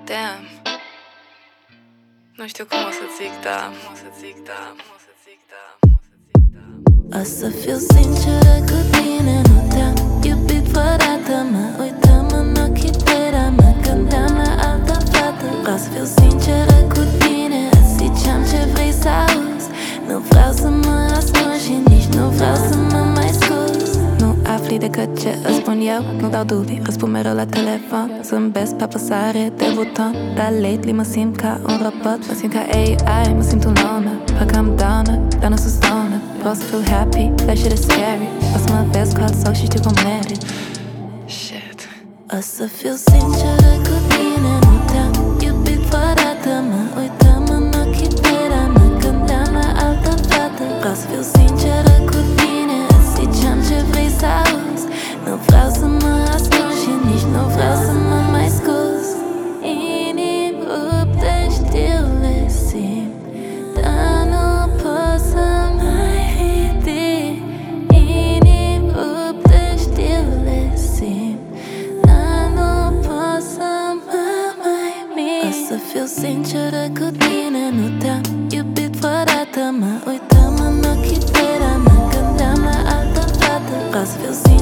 Damn. Nu știu cum o să zic, da. O să fiu sinceră cu tine, nu te-am iubit vreodată. Mă uitam în ochii tăi, dar mă gândeam la altă fată. Vreau să fiu sinceră cu tine, îți ziceam ce vrei să auzi. Nu vreau să mă ascund și nici nu vreau să mă mai scuz. Nu afli decât ce îți spun eu, nu dau dubii, răspund mereu la telefon. Zâmbesc pe apăsare de buton, dar lately mă simt ca un robot. Mă simt ca AI, mă simt un loner. Parcă am downer, dar nu sunt stoner. Vreau să fiu happy, that shit is scary. O să mă vezi cu alt soc și știu cum merit. Shit. O să fiu sinceră cu tine, nu te-am iubit vreodată. Mă uitam în ochii tăi, dar mă gândeam la altă fată. Vreau să fiu sinceră cu tine, îți ziceam ce vrei să auzi. Nu vreau să mă ascund și nici nu vreau să mă mai scuz. Inimi rupte, știu, le simt, dar nu pot să mai ridic. Inimi rupte, știu, le simt, dar nu pot să mă mai mișc. O să fiu sinceră cu tine, nu te-am iubit vreodată. Mă uitam în ochii tăi, dar mă gândeam la altă fată. Vreau să fiu sinceră